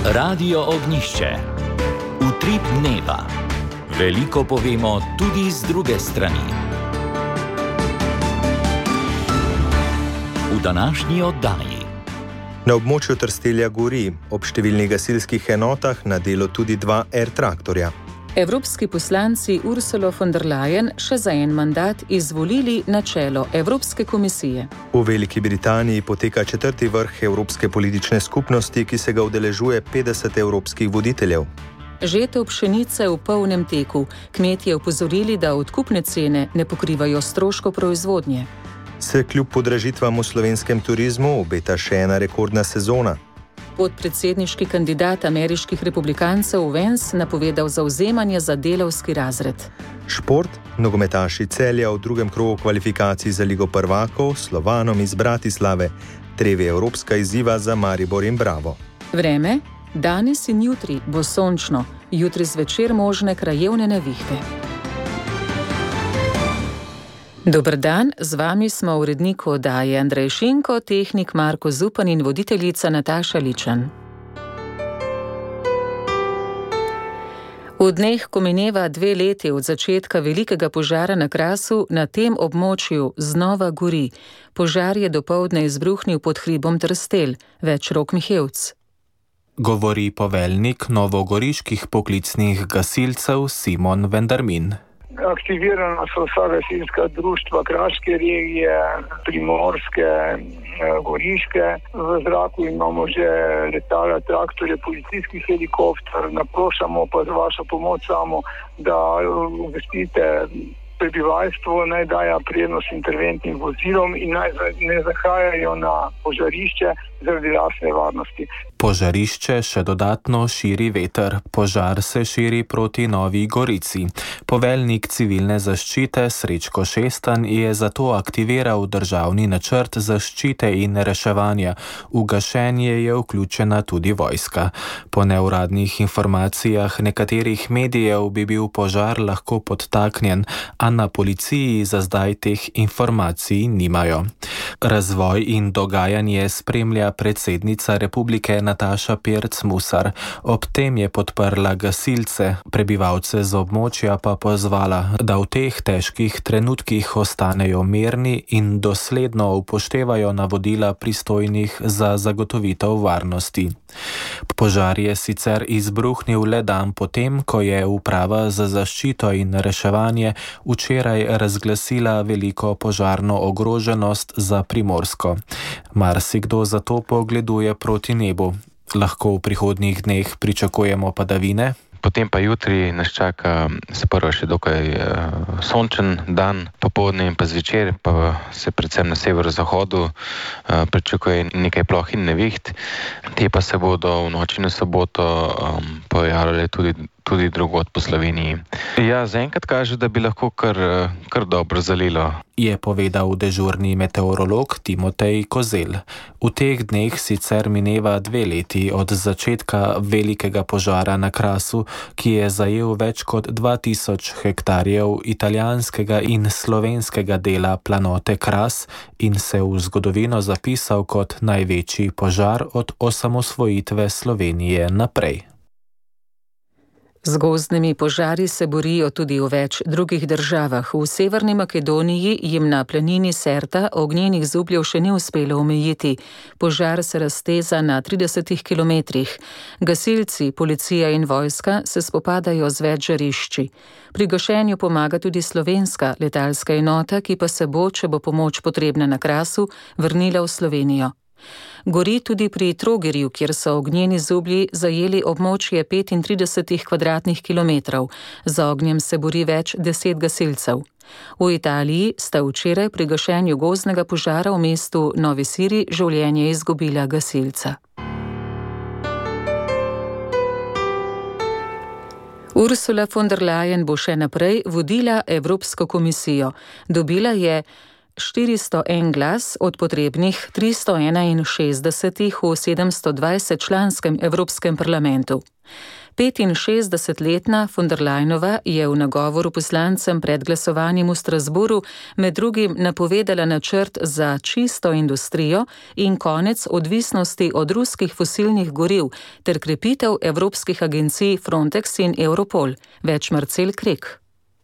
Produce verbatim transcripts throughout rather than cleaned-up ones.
Radio Ognjišče. Utrip dneva. Veliko povemo tudi z druge strani. V današnji oddaji. Na območju Trstelja gori, ob številnih gasilskih enotah na delo tudi dva R-traktorja. Evropski poslanci Ursula von der Leyen še za en mandat izvolili na čelo Evropske komisije. V Veliki Britaniji poteka četrti vrh Evropske politične skupnosti, ki se ga udeležuje petdeset evropskih voditeljev. Žetev pšenice v polnem teku. Kmetje opozorili, da odkupne cene ne pokrivajo stroškov proizvodnje. Se kljub podražitvam v slovenskem turizmu obeta še ena rekordna sezona. Podpredsedniški kandidat ameriških republikancev Vance napovedal zavzemanje za delavski razred. Šport, nogometaši Celja v drugem krogu kvalifikacij za Ligo prvakov s Slovanom iz Bratislave, trevi evropska izziva za Maribor in Bravo. Vreme, danes in jutri bo sončno, jutri zvečer možne krajevne nevihte. Dober dan, z vami smo urednik oddaje Andrej Šinko, tehnik Marko Zupan in voditeljica Nataša Ličan. V dneh, ko mineva dve leti od začetka velikega požara na Krasu, na tem območju znova gori. Požar je dopoldne izbruhnil pod hribom Trstelj, več Rok Mihevc. Govori poveljnik novogoriških poklicnih gasilcev Simon Vendarmin. Aktivirana so vsa gasilska društva Kraške regije, Primorske, Goriške. V zraku imamo že letala, traktorje, policijski helikopter. Naprošamo pa z vašo pomoč samo, da obvestite prebivalstvo, naj daje prednost interventnim vozilom in naj ne zahajajo na požarišče zaradi lastne varnosti. Požarišče še dodatno širi veter. Požar se širi proti Novi Gorici. Poveljnik civilne zaščite Srečko Šestan je zato aktiviral državni načrt zaščite in reševanja. V gašenje je vključena tudi vojska. Po neuradnih informacijah nekaterih medijev bi bil požar lahko podtaknjen, a na policiji za zdaj teh informacij nimajo. Razvoj in dogajanje spremlja predsednica republike Nataša Pirc Musar. Ob tem je podprla gasilce, prebivalce z območja pa pozvala, da v teh težkih trenutkih ostanejo mirni in dosledno upoštevajo navodila pristojnih za zagotovitev varnosti. Požar je sicer izbruhnil le dan potem, ko je uprava za zaščito in reševanje včeraj razglasila veliko požarno ogroženost za Primorsko. Marsikdo zato pogleduje proti nebu. Lahko v prihodnjih dneh pričakujemo padavine? Potem pa jutri nas čaka sprva še dokaj uh, sončen dan, popoldne in pa zvečer, pa se predvsem na severozahodu uh, pričakuje nekaj ploh in neviht. Te pa se bodo v noči na soboto um, pojavljale tudi, tudi drugod po Sloveniji. Ja, zaenkrat kaže, da bi lahko kar, kar dobro zalilo. Je povedal dežurni meteorolog Timotej Kozel. V teh dneh sicer mineva dve leti od začetka velikega požara na Krasu, ki je zajel več kot dva tisoč hektarjev italijanskega in slovenskega dela planote Kras in se v zgodovino zapisal kot največji požar od osamosvojitve Slovenije naprej. Z gozdnimi požari se borijo tudi v več drugih državah. V Severni Makedoniji jim na planini Serta ognjenih zubljev še ni uspelo omejiti. Požar se razteza na tridesetih kilometrih. Gasilci, policija in vojska se spopadajo z več žarišči. Pri gašenju pomaga tudi slovenska letalska enota, ki pa se bo, če bo pomoč potrebna na Krasu, vrnila v Slovenijo. Gori tudi pri Trogirju, kjer so ognjeni zublji zajeli območje petintridesetih kvadratnih kilometrov. Za ognjem se bori več deset gasilcev. V Italiji sta včeraj pri gašenju gozdnega požara v mestu Novi Siri življenje izgubila gasilca. Ursula von der Leyen bo še naprej vodila Evropsko komisijo. Dobila je štiristo en glas od potrebnih tristo enainšestdeset v sedemsto dvajset članskem Evropskem parlamentu. petinšestdesetletna von der Leyenova je v nagovoru poslancem pred glasovanjem v Strasbourgu med drugim napovedala načrt za čisto industrijo in konec odvisnosti od ruskih fosilnih goriv ter krepitev evropskih agencij Frontex in Europol. Več Marcel Krek.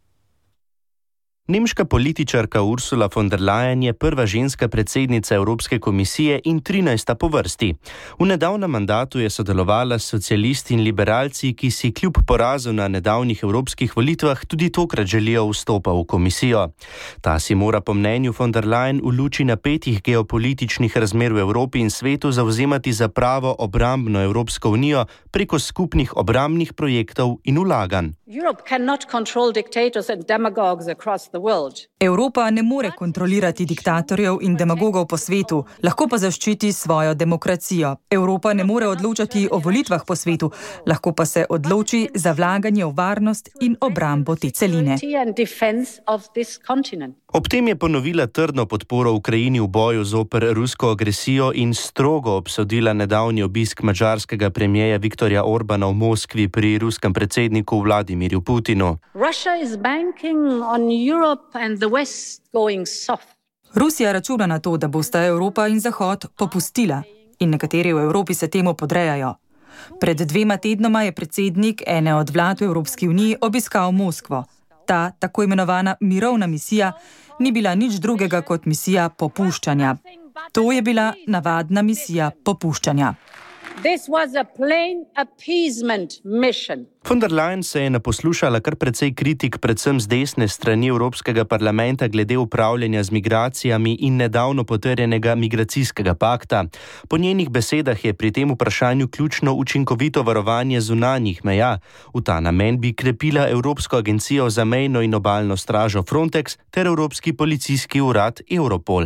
Nemška političarka Ursula von der Leyen je prva ženska predsednica Evropske komisije in trinajsta po vrsti. V nedavnem mandatu je sodelovala s socialisti in liberalci, ki si kljub porazu na nedavnih evropskih volitvah tudi tokrat želijo vstopa v komisijo. Ta si mora po mnenju von der Leyen v luči napetih geopolitičnih razmer v Evropi in svetu zavzemati za pravo obrambno Evropsko unijo preko skupnih obrambnih projektov in vlaganj. Evropa ne more kontrolirati diktatorjev in demagogov po svetu, lahko pa zaščiti svojo demokracijo. Evropa ne more odločati o volitvah po svetu, lahko pa se odloči za vlaganje v varnost in obrambo te celine. Ob tem je ponovila trdno podporo Ukrajini v boju zoper rusko agresijo in strogo obsodila nedavni obisk madžarskega premierja Viktorja Orbana v Moskvi pri ruskem predsedniku Vladimirju Putinu. Rusija računa na to, da bosta Evropa in Zahod popustila in nekateri v Evropi se temu podrejajo. Pred dvema tednoma je predsednik ene od vlad v Evropski uniji obiskal Moskvo. Ta tako imenovana mirovna misija ni bila nič drugega kot misija popuščanja. To je bila navadna misija popuščanja. Von der Leyen se je naposlušala kar precej kritik predvsem z desne strani Evropskega parlamenta glede upravljanja z migracijami in nedavno potrjenega migracijskega pakta. Po njenih besedah je pri tem vprašanju ključno učinkovito varovanje zunanjih meja. V ta namen bi krepila Evropsko agencijo za mejno in obalno stražo Frontex ter Evropski policijski urad Europol.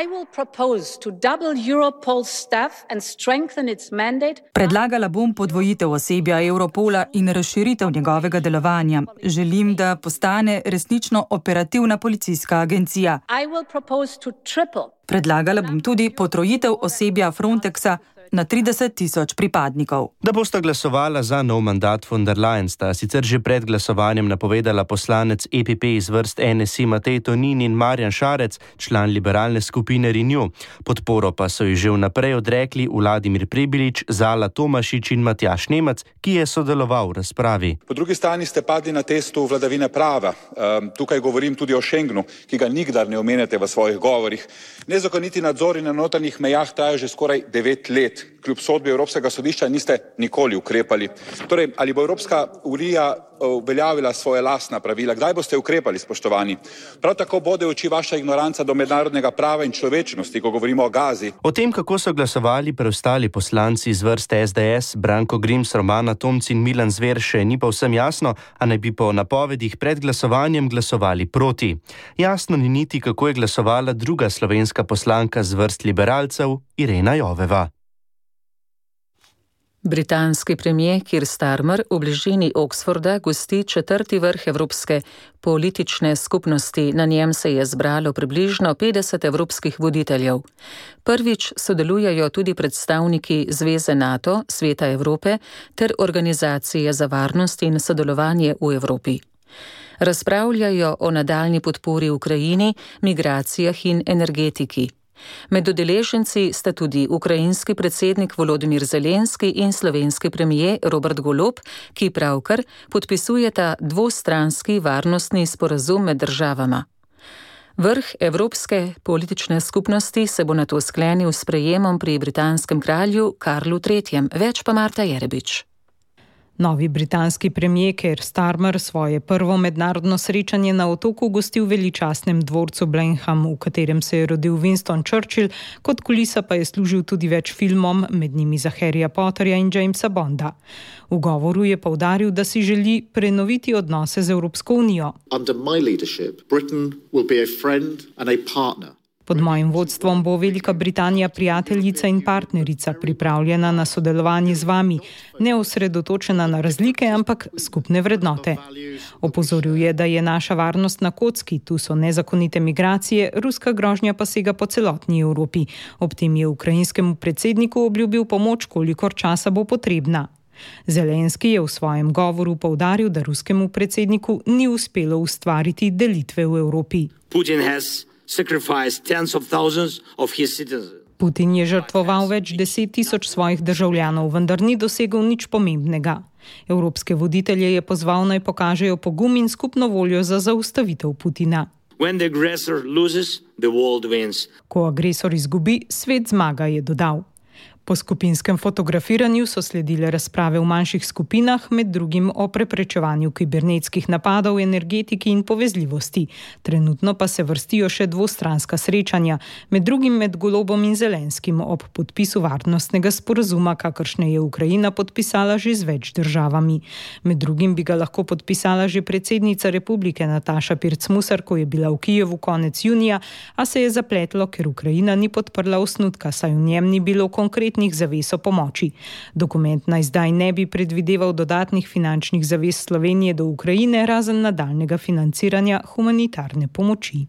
Predlagala bom podvojitev osebja Europola in razširitev njegovega delovanja. Želim, da postane resnično operativna policijska agencija. Predlagala bom tudi potrojitev osebja Frontexa na trideset tisoč pripadnikov. Da bosta glasovala za nov mandat von der Leyen, sta sicer že pred glasovanjem napovedala poslanec E P P iz vrst N S I Matej Tonin in Marjan Šarec, član liberalne skupine Renew. Podporo pa so ji že vnaprej odrekli Vladimir Prebilič, Zala Tomašič in Matjaž Nemec, ki je sodeloval v razpravi. Po drugi strani ste padli na testu vladavine prava. Tukaj govorim tudi o Schengenu, ki ga nikdar ne omenjate v svojih govorih. Nezakoniti nadzori na notranjih mejah trajajo že skoraj devet let. Kljub sodbi Evropskega sodišča niste nikoli ukrepali. Torej, ali bo Evropska unija uveljavila svoje lastna pravila? Kdaj boste ukrepali, spoštovani? Prav tako bode oči vaša ignoranca do mednarodnega prava in človečnosti, ko govorimo o Gazi. O tem, kako so glasovali preostali poslanci iz vrste S D S, Branko Grims, Romana Tomc in Milan Zver, še ni povsem jasno, a naj bi po napovedih pred glasovanjem glasovali proti. Jasno ni niti, kako je glasovala druga slovenska poslanka z vrst liberalcev, Irena Joveva. Britanski premier Keir Starmer v bližini Oxforda gosti četrti vrh Evropske politične skupnosti. Na njem se je zbralo približno petdeset evropskih voditeljev. Prvič sodelujejo tudi predstavniki Zveze NATO, Sveta Evrope ter Organizacije za varnost in sodelovanje v Evropi. Razpravljajo o nadaljnji podpori Ukrajini, migracijah in energetiki. Med udeleženci sta tudi ukrajinski predsednik Volodimir Zelenski in slovenski premier Robert Golob, ki pravkar podpisujeta dvostranski varnostni sporazum med državama. Vrh Evropske politične skupnosti se bo nato sklenil s sprejemom pri britanskem kralju Karlu tretjem. Več pa Marta Jerebič. Novi britanski premier Keir Starmer svoje prvo mednarodno srečanje na otoku gosti v veličastnem dvorcu Blenheim, v katerem se je rodil Winston Churchill, kot kulisa pa je služil tudi več filmom, med njimi za Harryja Potterja in Jamesa Bonda. V govoru je poudaril, da si želi prenoviti odnose z Evropsko unijo. Under my leadership, Britain will be a friend and a partner. Pod mojim vodstvom bo Velika Britanija prijateljica in partnerica, pripravljena na sodelovanje z vami, ne osredotočena na razlike, ampak skupne vrednote. Opozoril je, da je naša varnost na kocki, tu so nezakonite migracije, ruska grožnja pa sega po celotni Evropi. Ob tem je ukrajinskemu predsedniku obljubil pomoč, kolikor časa bo potrebna. Zelenski je v svojem govoru poudaril, da ruskemu predsedniku ni uspelo ustvariti delitve v Evropi. Putin has sacrificed tens of thousands of his citizens. Putin je žrtvoval več deset tisoč svojih državljanov, vendar ni dosegel nič pomembnega. Evropske voditelje je pozval, naj pokažejo pogum in skupno voljo za zaustavitev Putina. When the aggressor loses, the world wins. Ko agresor izgubi, svet zmaga, je dodal. Po skupinskem fotografiranju so sledile razprave v manjših skupinah, med drugim o preprečevanju kibernetskih napadov, energetiki in povezljivosti. Trenutno pa se vrstijo še dvostranska srečanja, med drugim med Golobom in Zelenskim ob podpisu varnostnega sporazuma, kakršne je Ukrajina podpisala že z več državami. Med drugim bi ga lahko podpisala že predsednica republike Nataša Pirc-Musar, ko je bila v Kijevu konec junija, a se je zapletlo, ker Ukrajina ni podprla osnutka, saj v njem ni bilo konkretnih zavez o pomoči. Dokument naj zdaj ne bi predvideval dodatnih finančnih zavez Slovenije do Ukrajine, razen nadaljnega financiranja humanitarne pomoči.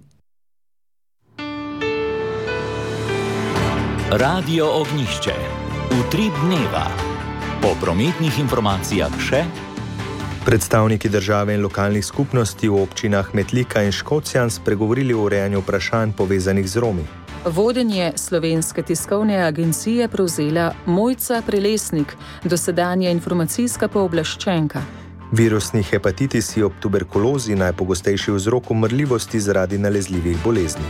Radio Ognjišče. Utrip dneva. Po prometnih informacijah še. Predstavniki države in lokalnih skupnosti v občinah Metlika in Škocjan spregovorili o urejanju vprašanj povezanih z Romi. Vodenje Slovenske tiskovne agencije prevzela Mojca Prelesnik, dosedanja informacijska pooblaščenka. Virusni hepatitisi ob tuberkulozi najpogostejši vzrok umrljivosti zaradi nalezljivih bolezni.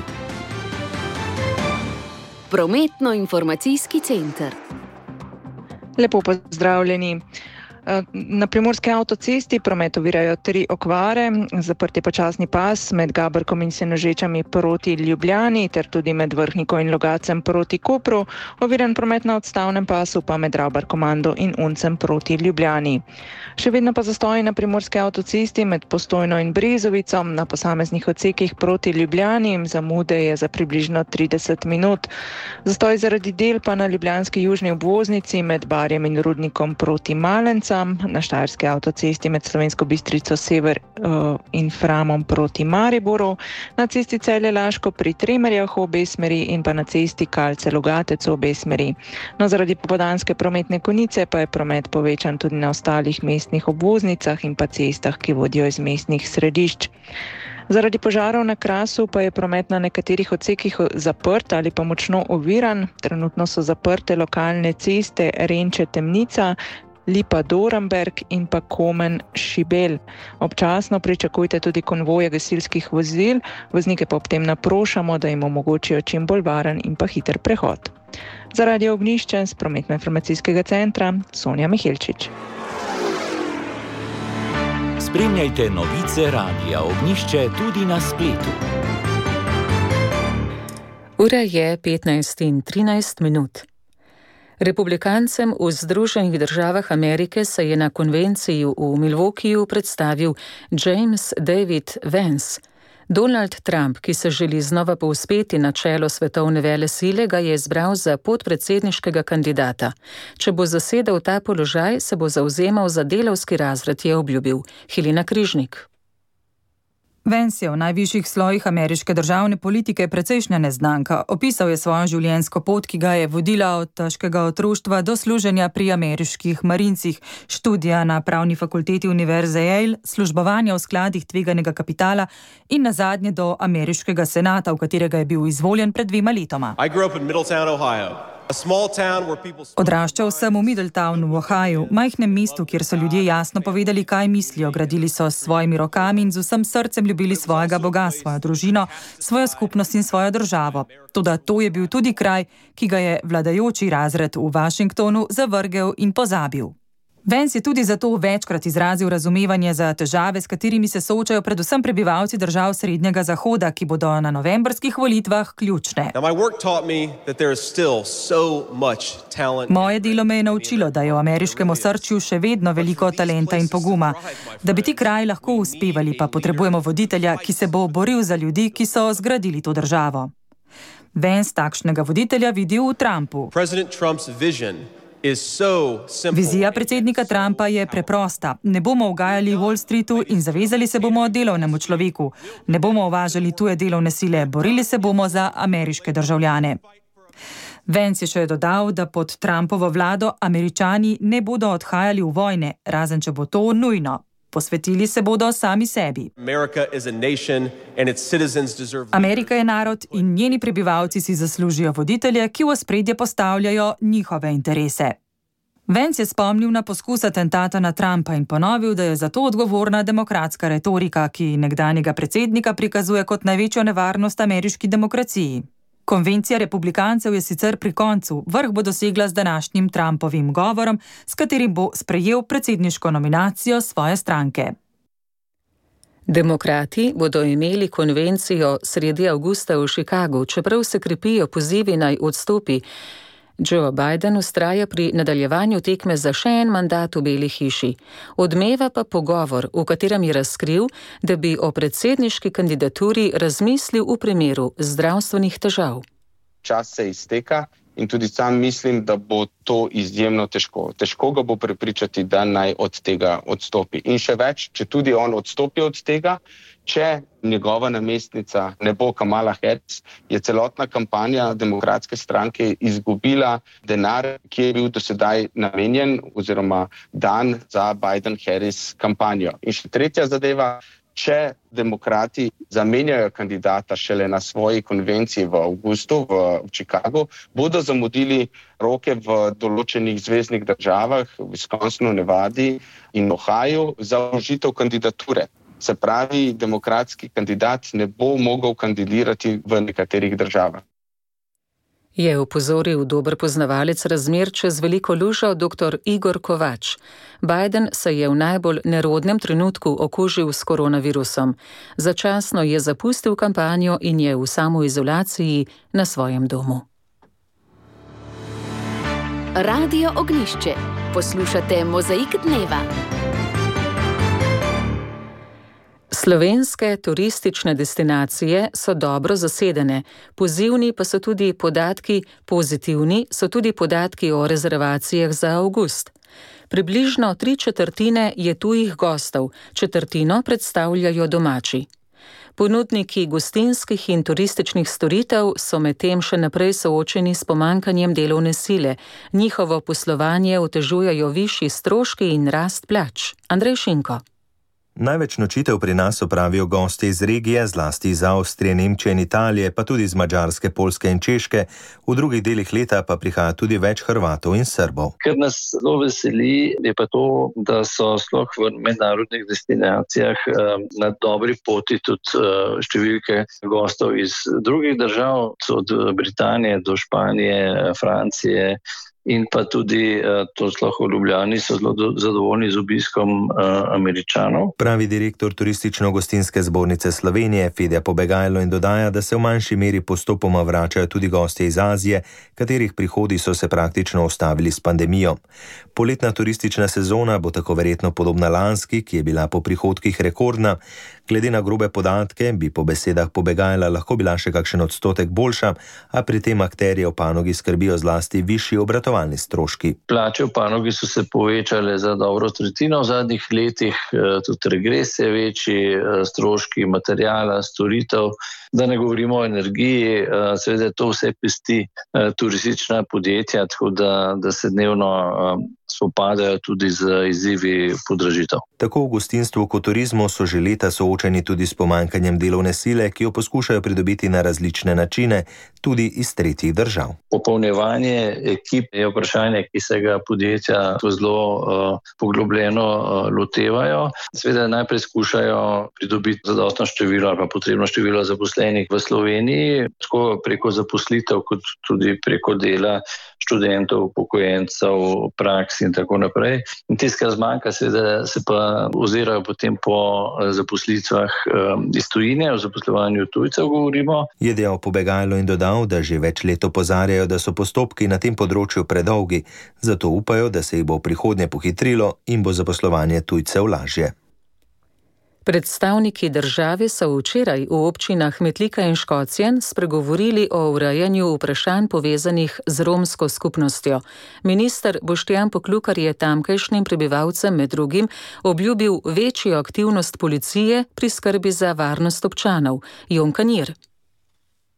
Prometno-informacijski center. Lepo pozdravljeni. Na primorski avtocesti promet ovirajo tri okvare, zaprt je počasni pas med Gabrkom in Senožečami proti Ljubljani ter tudi med Vrhniko in Logacem proti Kopru, oviran promet na odstavnem pasu pa med Rabar-Komando in Uncem proti Ljubljani. Še vedno pa zastoji na primorski avtocesti med Postojno in Brezovico, na posameznih odsekih proti Ljubljani, zamude je za približno trideset minut. Zastoj zaradi del pa na ljubljanski južni obvoznici med Barjem in Rudnikom proti Malencu, na Štajerski avtocesti med Slovensko Bistrico sever uh, in Framom proti Mariboru, na cesti Celje-Laško pri Tremerjah v obe smeri in pa na cesti Kalce-Logatec v obe smeri. No, zaradi popoldanske prometne konice pa je promet povečan tudi na ostalih mestnih obvoznicah in pa cestah, ki vodijo iz mestnih središč. Zaradi požarov na Krasu pa je promet na nekaterih odsekih zaprt ali pa močno oviran. Trenutno so zaprte lokalne ceste Renče-Temnica, Lipa-Dorenberg in pa Komen-Šibel. Občasno pričakujte tudi konvoje gasilskih vozil, voznike pa ob tem naprošamo, da jim omogočijo čim bolj varen in pa hiter prehod. Za Radio Ognjišče z prometno-informacijskega centra Sonja Miheličič. Spremljajte novice Radia Ognjišče tudi na spletu. Ura je petnajst in trinajst minut. Republikancem v Združenih državah Amerike se je na konvenciji v Milwaukeeju predstavil James David Vance. Donald Trump, ki se želi znova povzpeti na čelo svetovne velesile, ga je izbral za podpredsedniškega kandidata. Če bo zasedel ta položaj, se bo zavzemal za delavski razred, je obljubil. Helena Križnik. Vance je v najvišjih slojih ameriške državne politike precejšnja neznanka. Opisal je svojo življenjsko pot, ki ga je vodila od težkega otroštva do služenja pri ameriških marincih, študija na pravni fakulteti Univerze Yale, službovanja v skladih tveganega kapitala in nazadnje do ameriškega senata, v katerega je bil izvoljen pred dvema letoma. I grew up in Middletown, Ohio. Odraščal sem v Middletownu v Ohiju, majhnem mestu, kjer so ljudje jasno povedali, kaj mislijo. Gradili so s svojimi rokami in z vsem srcem ljubili svojega boga, svojo družino, svojo skupnost in svojo državo. Toda to je bil tudi kraj, ki ga je vladajoči razred v Washingtonu zavrgel in pozabil. Vance je tudi zato večkrat izrazil razumevanje za težave, s katerimi se soočajo predvsem prebivalci držav Srednjega zahoda, ki bodo na novembrskih volitvah ključne. Moje delo me je naučilo, da je v ameriškem osrčju še vedno veliko talenta in poguma. Da bi ti kraji lahko uspevali, pa potrebujemo voditelja, ki se bo boril za ljudi, ki so zgradili to državo. Vance takšnega voditelja vidi v Trumpu. Vizija predsednika Trumpa je preprosta. Ne bomo ugajali Wall Streetu in zavezali se bomo delovnemu človeku. Ne bomo uvažali tuje delovne sile, borili se bomo za ameriške državljane. Vance je še dodal, da pod Trumpovo vlado Američani ne bodo odhajali v vojne, razen če bo to nujno. Posvetili se bodo sami sebi. Amerika je narod in njeni prebivalci si zaslužijo voditelje, ki v ospredje postavljajo njihove interese. Vance je spomnil na poskus atentata na Trumpa in ponovil, da je za to odgovorna demokratska retorika, ki nekdanjega predsednika prikazuje kot največjo nevarnost ameriški demokraciji. Konvencija republikancev je sicer pri koncu, vrh bo dosegla z današnjim Trumpovim govorom, s katerim bo sprejel predsedniško nominacijo svoje stranke. Demokrati bodo imeli konvencijo sredi avgusta v Chicagu, čeprav se krepijo pozivi naj odstopi. Joe Biden vztraja pri nadaljevanju tekme za še en mandat v Beli hiši. Odmeva pa pogovor, v katerem je razkril, da bi o predsedniški kandidaturi razmislil v primeru zdravstvenih težav. Čas se izteka in tudi sam mislim, da bo to izjemno težko. Težko ga bo prepričati, da naj od tega odstopi. In še več, če tudi on odstopi od tega, če njegova namestnica ne bo Kamala Harris, je celotna kampanja demokratske stranke izgubila denar, ki je bil do sedaj namenjen oziroma dan za Biden-Harris kampanjo. In še tretja zadeva, če demokrati zamenjajo kandidata šele na svoji konvenciji v avgustu v Chicagu, bodo zamudili roke v določenih zveznih državah, v Wisconsinu, Nevadi in Ohio, za vložitev kandidature. Se pravi, demokratski kandidat ne bo mogel kandidirati v nekaterih državah. Je opozoril dober poznavalec razmer čez veliko lužo dr. Igor Kovač. Biden se je v najbolj nerodnem trenutku okužil s koronavirusom. Začasno je zapustil kampanjo in je v samoizolaciji na svojem domu. Radio Ognjišče. Poslušate Mozaik dneva. Slovenske turistične destinacije so dobro zasedene, pozivni pa so tudi podatki, pozitivni so tudi podatki o rezervacijah za avgust. Približno tri četrtine je tujih gostov, četrtino predstavljajo domači. Ponudniki gostinskih in turističnih storitev so medtem še naprej soočeni s pomanjkanjem delovne sile. Njihovo poslovanje otežujejo višji stroški in rast plač. Andrej Šinko. Največ nočitev pri nas opravijo gosti iz regije, zlasti iz Avstrije, Nemčije in Italije, pa tudi iz Madžarske, Poljske in Češke. V drugih delih leta pa prihaja tudi več Hrvatov in Srbov. Kar nas zelo veseli, je pa to, da so sploh v mednarodnih destinacijah na dobri poti tudi številke gostov iz drugih držav, od Britanije do Španije, Francije. In pa tudi, to sploh v Ljubljani, so zelo zadovoljni z obiskom uh, Američanov. Pravi direktor Turistično-gostinske zbornice Slovenije Fedja Pobegajlo in dodaja, da se v manjši meri postopoma vračajo tudi gostje iz Azije, katerih prihodi so se praktično ustavili s pandemijo. Poletna turistična sezona bo tako verjetno podobna lanski, ki je bila po prihodkih rekordna. Glede na grobe podatke bi po besedah Pobegajla lahko bila še kakšen odstotek boljša, a pri tem akterje v panogi skrbijo zlasti višji obratovalni stroški. Plače v panogi so se povečale za dobro tretjino v zadnjih letih, tudi regres je večji, stroški materijala, storitev, da ne govorimo o energiji, seveda to vse pesti turistična podjetja, tako da, da se dnevno spopadajo tudi z izzivi podražitev. Tako v gostinstvu kot turizmu so že leta soočeni tudi s pomanjkanjem delovne sile, ki jo poskušajo pridobiti na različne načine, tudi iz tretjih držav. Popolnjevanje ekip je vprašanje, ki se ga podjetja zelo uh, poglobljeno uh, lotevajo. Seveda najprej skušajo pridobiti zadostno število ali pa potrebno število zaposlenih v Sloveniji, tako preko zaposlitev kot tudi preko dela študentov, upokojencev, praks in tako naprej. In tiskar zmanjka, seveda se pa ozirajo potem po zaposlitvah um, iz tujine, o zaposlovanju tujcev govorimo. Je dejal Pobegajlo in dodal, da že več let opozarjajo, da so postopki na tem področju predolgi, zato upajo, da se jih bo v prihodnje pohitrilo in bo zaposlovanje tujcev lažje. Predstavniki države so včeraj v občinah Metlika in Škocjan spregovorili o urejanju vprašanj povezanih z romsko skupnostjo. Minister Boštjan Poklukar je tamkajšnjim prebivalcem med drugim obljubil večjo aktivnost policije pri skrbi za varnost občanov. Jon Kanir.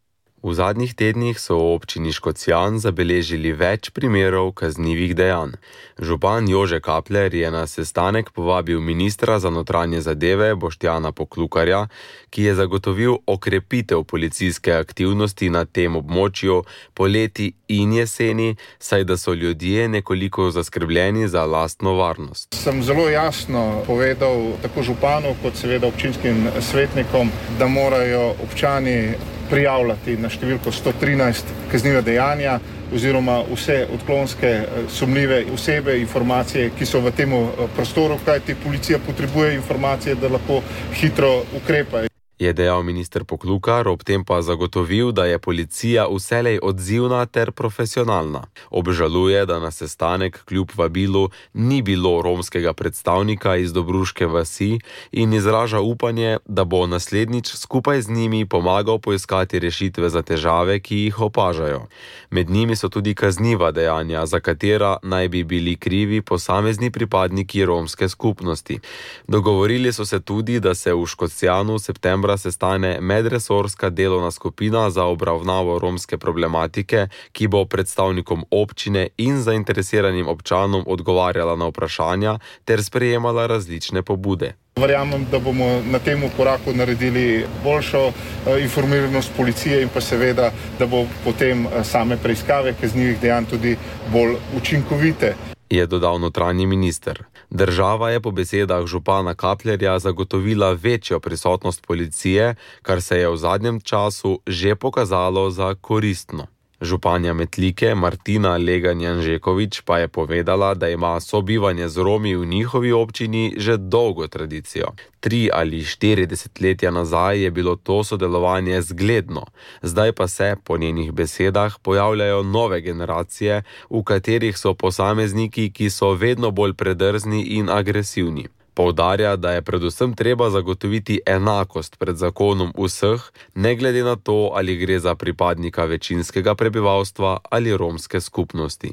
V zadnjih tednih so v občini Škocjan zabeležili več primerov kaznivih dejanj. Župan Jože Kapler je na sestanek povabil ministra za notranje zadeve Boštjana Poklukarja, ki je zagotovil okrepitev policijske aktivnosti na tem območju poleti in jeseni, saj da so ljudje nekoliko zaskrbljeni za lastno varnost. Sem zelo jasno povedal tako županu kot seveda občinskim svetnikom, da morajo občani prijavljati na številko sto trinajst kazniva dejanja oziroma vse odklonske sumljive osebe, informacije, ki so v tem prostoru, kajti policija potrebuje informacije, da lahko hitro ukrepa. Je dejal minister Poklukar, ob tem pa zagotovil, da je policija vselej odzivna ter profesionalna. Obžaluje, da na sestanek kljub vabilu ni bilo romskega predstavnika iz Dobruške vasi in izraža upanje, da bo naslednjič skupaj z njimi pomagal poiskati rešitve za težave, ki jih opažajo. Med njimi so tudi kazniva dejanja, za katera naj bi bili krivi posamezni pripadniki romske skupnosti. Dogovorili so se tudi, da se v Škocjanu septembra sestane medresorska delovna skupina za obravnavo romske problematike, ki bo predstavnikom občine in zainteresiranim občanom odgovarjala na vprašanja ter sprejemala različne pobude. Verjamem, da bomo na tem koraku naredili boljšo informiranost policije in pa seveda, da bo potem same preiskave kaznivih dejanj tudi bolj učinkovite, je dodal notranji minister. Država je po besedah župana Kaplerja zagotovila večjo prisotnost policije, kar se je v zadnjem času že pokazalo za koristno. Županja Metlike Martina Legan-Janžekovič pa je povedala, da ima sobivanje z Romi v njihovi občini že dolgo tradicijo. Tri ali štiri desetletja nazaj je bilo to sodelovanje zgledno, zdaj pa se, po njenih besedah, pojavljajo nove generacije, v katerih so posamezniki, ki so vedno bolj predrzni in agresivni. Poudarja, da je predvsem treba zagotoviti enakost pred zakonom vseh, ne glede na to, ali gre za pripadnika večinskega prebivalstva ali romske skupnosti.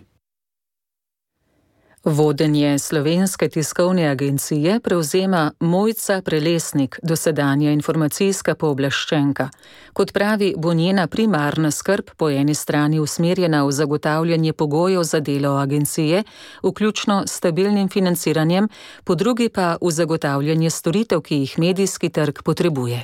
Vodenje Slovenske tiskovne agencije prevzema Mojca Prelesnik, dosedanja informacijska pooblaščenka. Kot pravi, bo njena primarna skrb po eni strani usmerjena v zagotavljanje pogojev za delo agencije, vključno s stabilnim financiranjem, po drugi pa v zagotavljanje storitev, ki jih medijski trg potrebuje.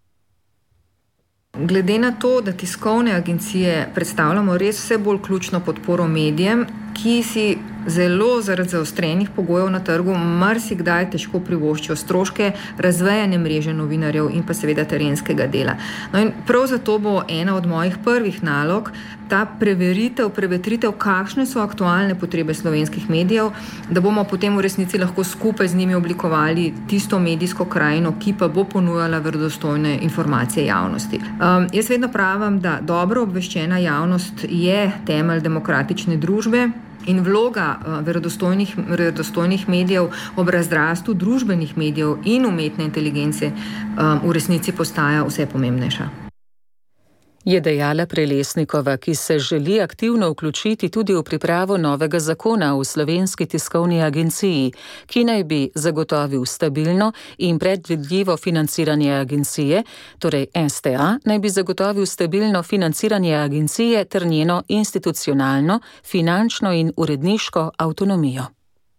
Glede na to, da tiskovne agencije predstavljamo res vse bolj ključno podporo medijem, ki si zelo zaradi zaostrenih pogojev na trgu marsikdaj težko privoščijo stroške razvejane mreže novinarjev in pa seveda terenskega dela. No in prav zato bo ena od mojih prvih nalog ta preveritev, prevetritev, kakšne so aktualne potrebe slovenskih medijev, da bomo potem v resnici lahko skupaj z njimi oblikovali tisto medijsko krajino, ki pa bo ponujala verodostojne informacije javnosti. Um, jaz vedno pravim, da dobro obveščena javnost je temelj demokratične družbe, in vloga uh, verodostojnih, verodostojnih medijev ob razrastu družbenih medijev in umetne inteligence um, v resnici postaja vse pomembnejša. Je dejala Prelesnikova, ki se želi aktivno vključiti tudi v pripravo novega zakona v Slovenski tiskovni agenciji, ki naj bi zagotovil stabilno in predvidljivo financiranje agencije, torej S T A naj bi zagotovil stabilno financiranje agencije ter njeno institucionalno, finančno in uredniško avtonomijo.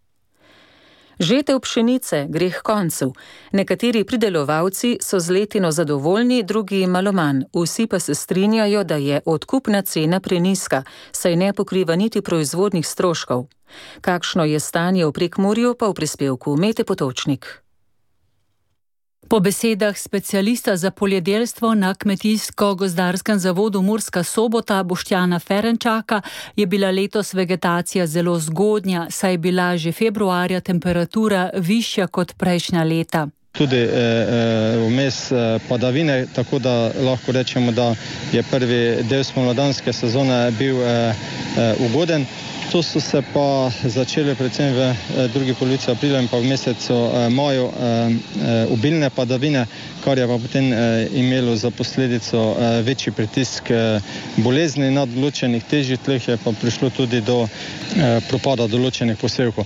Žetev pšenice gre h koncu. Nekateri pridelovalci so z letino zadovoljni, drugi malo manj. Vsi pa se strinjajo, da je odkupna cena prenizka, saj ne pokriva niti proizvodnih stroškov. Kakšno je stanje v Prekmurju, pa v prispevku Mete Potočnik. Po besedah specialista za poljedelstvo na Kmetijsko-gozdarskem zavodu Murska Sobota Boštjana Ferenčaka je bila letos vegetacija zelo zgodnja, saj je bila že februarja temperatura višja kot prejšnja leta. Tudi vmes eh, eh, padavine, tako da lahko rečemo, da je prvi del spomladanske sezone bil eh, eh, ugoden. To so se pa začele predvsem v drugi polovici aprila in pa v mesecu maju obilne padavine, kar je pa potem imelo za posledico večji pritisk bolezni na določenih težjih tleh, je pa prišlo tudi do propada določenih posevkov.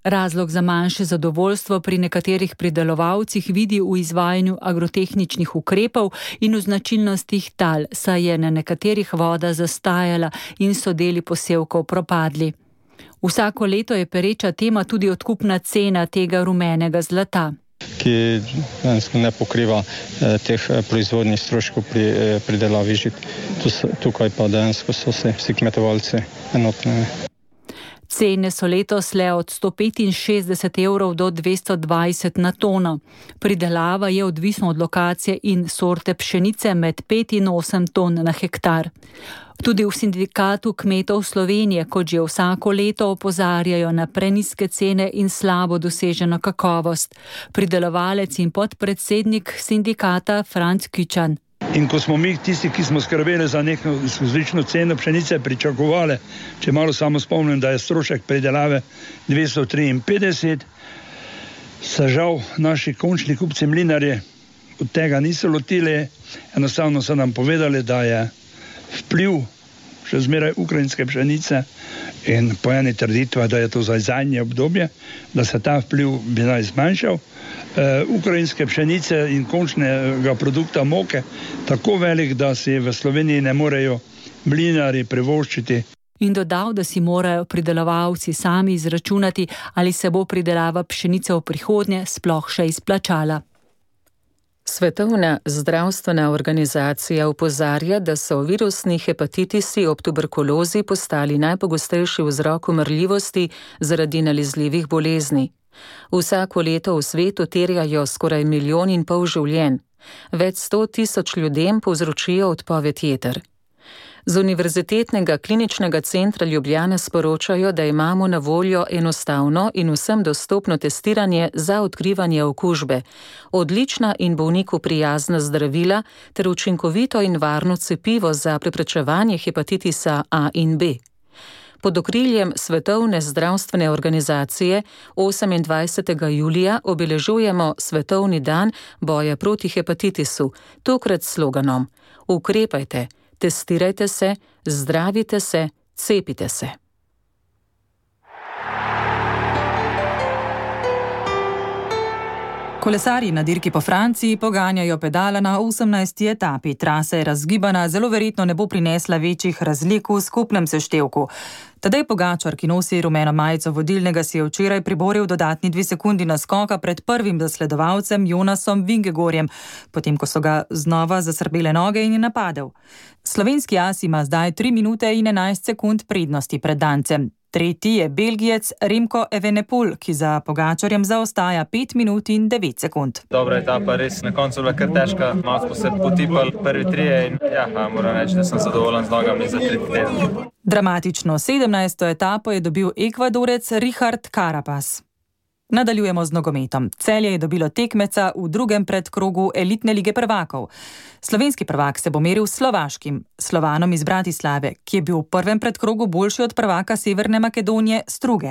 Razlog za manjše zadovoljstvo pri nekaterih pridelovalcih vidi v izvajanju agrotehničnih ukrepov in v značilnostih tal, saj je na nekaterih voda zastajala in so deli posevkov propadli. Vsako leto je pereča tema tudi odkupna cena tega rumenega zlata, ki ne pokriva eh, teh proizvodnih stroškov pri eh, pridelavi žit. Tukaj pa dejansko so se vsi kmetovalci enotni. Cene so letos le od sto petinšestdeset evrov do dvesto dvajset na tono. Pridelava je odvisna od lokacije in sorte pšenice med pet in osem ton na hektar. Tudi v Sindikatu kmetov Slovenije, kot že vsako leto, opozarjajo na prenizke cene in slabo doseženo kakovost. Pridelovalec in podpredsednik sindikata Franc Küčan. In ko smo mi tisti, ki smo skrbeli za neko izhodiščno ceno pšenice, pričakovali, če malo samo spomnim, da je strošek pridelave dvesto triinpetdeset, se žal naši končni kupci mlinarji od tega niso lotili, enostavno so nam povedali, da je vpliv še zmeraj ukrajinske pšenice in po eni trditvi, da je to za zadnje obdobje, da se ta vpliv bi naj zmanjšal. Uh, ukrajinske pšenice in končnega produkta moke tako velik, da si v Sloveniji ne morejo mlinarji privoščiti. In dodal, da si morajo pridelovalci sami izračunati, ali se bo pridelava pšenice v prihodnje sploh še izplačala. Svetovna zdravstvena organizacija opozarja, da so virusni hepatitisi ob tuberkulozi postali najpogostejši vzrok umrljivosti zaradi nalezljivih bolezni. Vsako leto v svetu terjajo skoraj milijon in pol življenj. Več sto tisoč ljudem povzročijo odpoved jeter. Z Univerzitetnega kliničnega centra Ljubljana sporočajo, da imamo na voljo enostavno in vsem dostopno testiranje za odkrivanje okužbe, odlična in bolniku prijazna zdravila ter učinkovito in varno cepivo za preprečevanje hepatitisa A in B. Pod okriljem Svetovne zdravstvene organizacije osemindvajsetega julija obeležujemo Svetovni dan boja proti hepatitisu, tokrat s sloganom: Ukrepajte, testirajte se, zdravite se, cepite se. Kolesarji na dirki po Franciji poganjajo pedala na osemnajsti etapi. Trasa je razgibana, zelo verjetno ne bo prinesla večjih razlik v skupnem seštevku. Tadej Pogačar, ki nosi rumeno majico vodilnega, si je včeraj priboril dodatni dve sekundi naskoka pred prvim zasledovalcem Jonasom Vingegorjem, potem ko so ga znova zasrbele noge in je napadel. Slovenski as ima zdaj tri minute in enajst sekund prednosti pred dancem. Tretji je Belgijec Remko Evenepoel, ki za Pogačarjem zaostaja pet minut in devet sekund. Dobra etapa, res na koncu bila kar težka, malo smo se potipali prvi trije in ja, moram reči, da sem zadovoljen z nogami za tretji teden. Dramatično sedemnajsto etapo je dobil Ekvadorec Richard Carapaz. Nadaljujemo z nogometom. Celje je dobilo tekmeca v drugem predkrogu elitne lige prvakov. Slovenski prvak se bo meril s slovaškim, Slovanom iz Bratislave, ki je bil v prvem predkrogu boljši od prvaka Severne Makedonije Struge.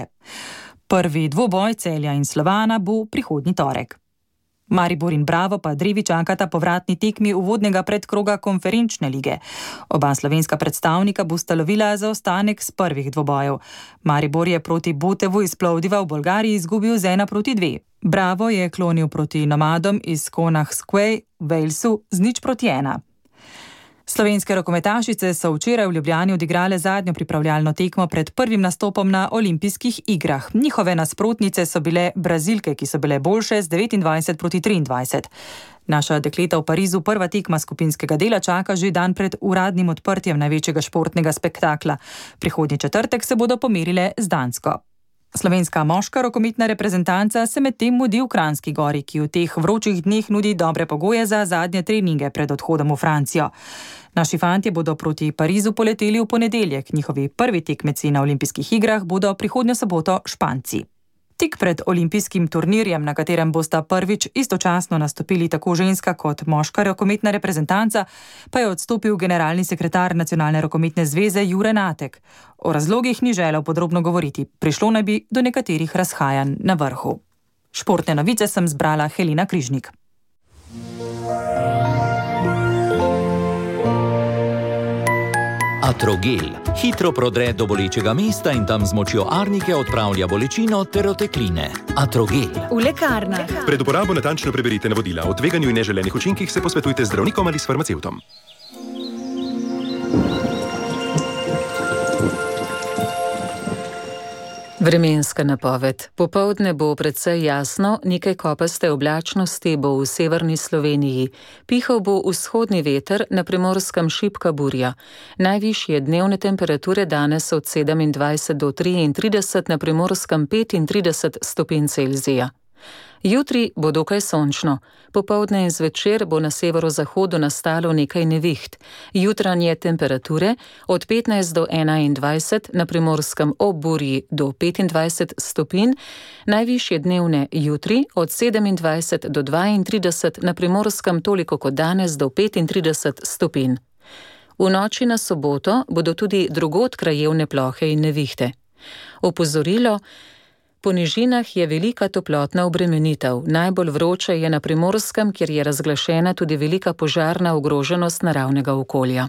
Prvi dvoboj Celja in Slovana bo prihodnji torek. Maribor in Bravo pa drevi čakata povratni tekmi uvodnega predkroga konferenčne lige. Oba slovenska predstavnika bosta lovila zaostanek z prvih dvobojev. Maribor je proti Botevu iz Plovdiva v Bolgariji izgubil z ena proti dve. Bravo je klonil proti nomadom iz Konahskvej v Walesu z nič proti ena. Slovenske rokometašice so včeraj v Ljubljani odigrale zadnjo pripravljalno tekmo pred prvim nastopom na olimpijskih igrah. Njihove nasprotnice so bile Brazilke, ki so bile boljše z devetindvajset proti triindvajset. Naša dekleta v Parizu prva tekma skupinskega dela čaka že dan pred uradnim odprtjem največjega športnega spektakla. Prihodnji četrtek se bodo pomerile z Dansko. Slovenska moška rokometna reprezentanca se medtem mudi v Kranjski Gori, ki v teh vročih dneh nudi dobre pogoje za zadnje treninge pred odhodom v Francijo. Naši fantje bodo proti Parizu poleteli v ponedeljek, njihovi prvi tekmeci na olimpijskih igrah bodo prihodnjo soboto Španci. Tik pred olimpijskim turnirjem, na katerem bosta prvič istočasno nastopili tako ženska kot moška rokometna reprezentanca, pa je odstopil generalni sekretar Nacionalne rokometne zveze Jure Natek. O razlogih ni želel podrobno govoriti, prišlo naj bi do nekaterih razhajanj na vrhu. Športne novice sem zbrala Helena Križnik. Atrogel hitro prodre do bolečega mesta in tam z močjo arnike odpravlja bolečino ter otekline. Atrogel. V lekarnah. Pred uporabo natančno preberite navodila. O tveganju in neželenih učinkih se posvetujte z zdravnikom ali s farmacevtom. Vremenska napoved. Popoldne bo precej jasno, nekaj kopaste oblačnosti bo v severni Sloveniji. Pihal bo vzhodni veter, na Primorskem šibka burja. Najvišje dnevne temperature danes od sedemindvajset do triintrideset, na Primorskem petintrideset stopinj Celzija. Jutri bo dokaj sončno. Popoldne in zvečer bo na severozahodu nastalo nekaj neviht. Jutranje temperature od petnajst do enaindvajset, na Primorskem ob burji do petindvajset stopinj, najvišje dnevne jutri od sedemindvajset do dvaintrideset, na Primorskem toliko kot danes do petintrideset stopinj. V noči na soboto bodo tudi drugod krajevne plohe in nevihte. Opozorilo: po nižinah je velika toplotna obremenitev. Najbolj vroče je na Primorskem, kjer je razglašena tudi velika požarna ogroženost naravnega okolja.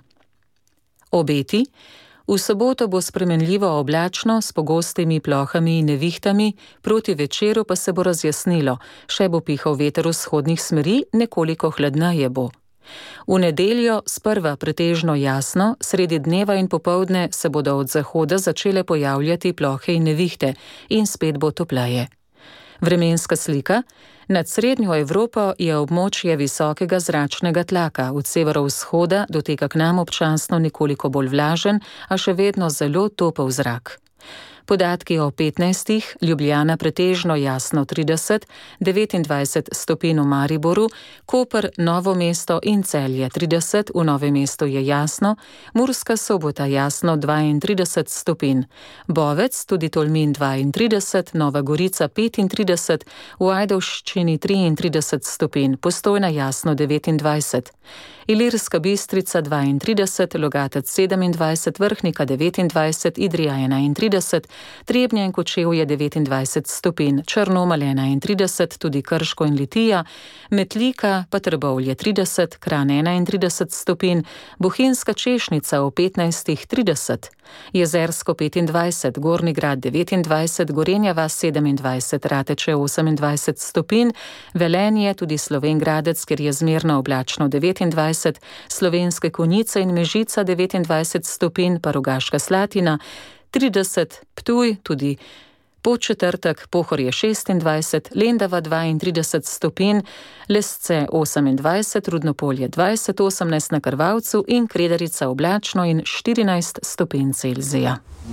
Obeti: v soboto bo spremenljivo oblačno s pogostimi plohami in nevihtami, proti večeru pa se bo razjasnilo, še bo pihal veter vzhodnih smeri, nekoliko hladneje bo. V nedeljo sprva pretežno jasno, sredi dneva in popoldne se bodo od zahoda začele pojavljati plohe in nevihte in spet bo topleje. Vremenska slika: nad srednjo Evropo je območje visokega zračnega tlaka, od severovzhoda doteka k nam občasno nekoliko bolj vlažen, a še vedno zelo topel zrak. Podatki o petnajstih, Ljubljana pretežno jasno trideset, devetindvajset stopinj v Mariboru, Koper, Novo mesto in Celje trideset, v Novem mestu je jasno, Murska Sobota jasno dvaintrideset stopinj, Bovec, tudi Tolmin dvaintrideset, Nova Gorica petintrideset, v Ajdovščini triintrideset stopinj, Postojna jasno devetindvajset, Ilirska Bistrica dvaintrideset, Logatec sedemindvajset, Vrhnika devetindvajset, Idrija enaintrideset, Trebnje in Kočevje devetindvajset stopinj, Črnomelj enaintrideset, tudi Krško in Litija, Metlika pa Trbovlje trideset, Kranj enaintrideset stopinj, Bohinjska Češnica v petnajstih trideset, Jezersko petindvajset, Gornji Grad devetindvajset, Gorenja vas sedemindvajset, Rateče osemindvajset stopinj, Velenje, tudi Slovenj Gradec, kjer je zmerno oblačno devetindvajset, Slovenske Konjice in Mežica devetindvajset stopinj, pa Rogaška Slatina trideset, Ptuj, tudi Podčetrtek, Pohorje šestindvajset, Lendava dvaintrideset stopinj, Lesce osemindvajset, Rudnopolje dvajset, osemnajst na Krvavcu in Kredarica oblačno in štirinajst stopinj Celzija.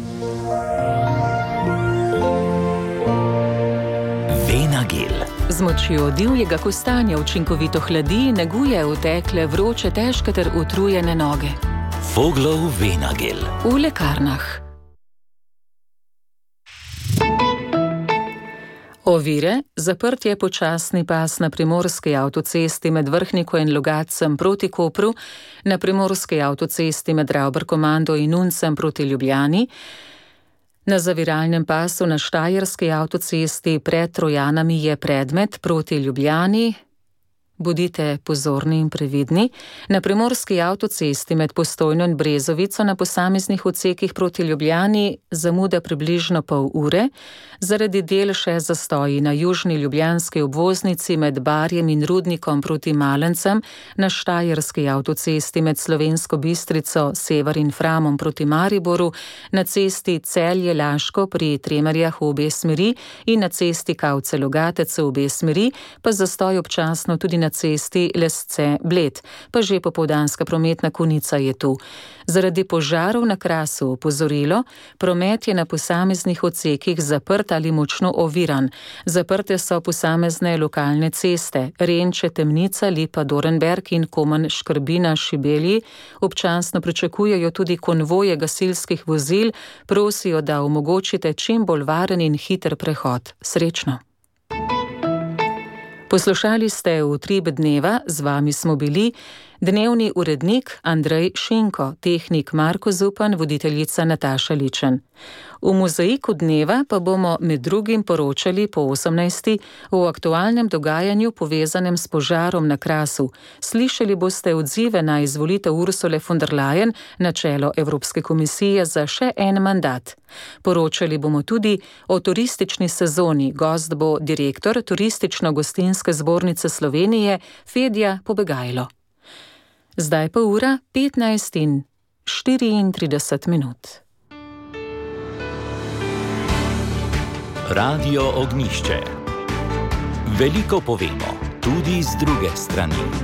Venagel. Z močjo divjega kostanja učinkovito hladi, neguje otekle, vroče, težke ter utrujene noge. Voglov Venagel. V lekarnah. Ovire: zaprt je počasni pas na primorski avtocesti med Vrhniko in Logatcem proti Kopru, na primorski avtocesti med Ravbarkomando in Uncem proti Ljubljani, na zaviralnem pasu na štajerski avtocesti pred Trojanami je predmet proti Ljubljani. Bodite pozorni in previdni. Na primorski avtocesti med Postojno in Brezovico na posameznih odsekih proti Ljubljani zamuda približno pol ure, zaradi del še zastoji na južni ljubljanski obvoznici med Barjem in Rudnikom proti Malencem, na štajerski avtocesti med Slovensko Bistrico, Sever in Framom proti Mariboru, na cesti Celje-Laško pri Tremerjah v obe smeri in na cesti Kavce-Logatec v obe smeri, pa zastoj občasno tudi na cesti Lesce-Bled, pa že popoldanska prometna konica je tu. Zaradi požarov na Krasu opozorilo: promet je na posameznih odsekih zaprt ali močno oviran. Zaprte so posamezne lokalne ceste, Renče, Temnica, Lipa, Dorenberg in Komen, Škrbina, Šibelji. Občasno pričakujejo tudi konvoje gasilskih vozil, prosijo, da omogočite čim bolj varen in hiter prehod. Srečno! Poslušali ste Utrip dneva, z vami smo bili Dnevni urednik Andrej Šinko, tehnik Marko Zupan, voditeljica Nataša Ličen. V mozaiku dneva pa bomo med drugim poročali po osemnajsti o aktualnem dogajanju povezanem s požarom na Krasu. Slišali boste odzive na izvolitev Ursule von der Leyen na čelo Evropske komisije za še en mandat. Poročali bomo tudi o turistični sezoni. Gost bo direktor Turistično-gostinske zbornice Slovenije Fedja Pobegajlo. Zdaj pa ura petnajst in štiriintrideset minut. Radio Ognjišče. Veliko povemo, tudi z druge strani.